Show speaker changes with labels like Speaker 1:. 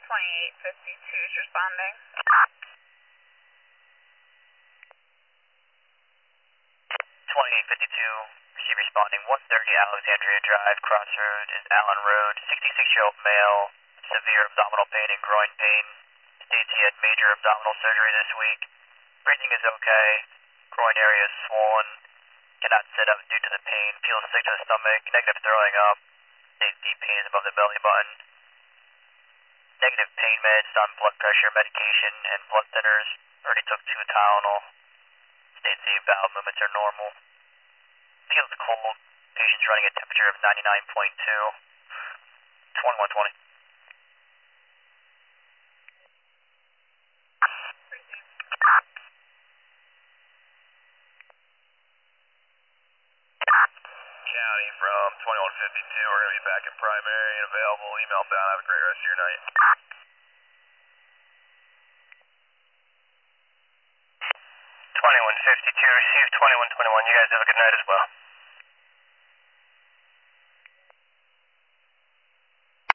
Speaker 1: 2852 is responding.
Speaker 2: 2852, receive responding. 130 Alexandria Drive, Crossroad is Allen Road. 66-year-old male, severe abdominal pain and groin pain. States he had major abdominal surgery this week. Breathing is okay. Groin area is swollen. Cannot sit up due to the pain. Feels sick to the stomach. Negative throwing up. States deep pain is above the belly button. Negative pain meds on blood pressure medication and blood thinners. Already took 2 Tylenol. States the bowel movements are normal. Feels cold. Patient's running a temperature of 99.2. 2120. County from 2152. We're going to be back in primary and available. Email bound. Have a great rest of your night. 2152, received 2121. You guys have a good night as well.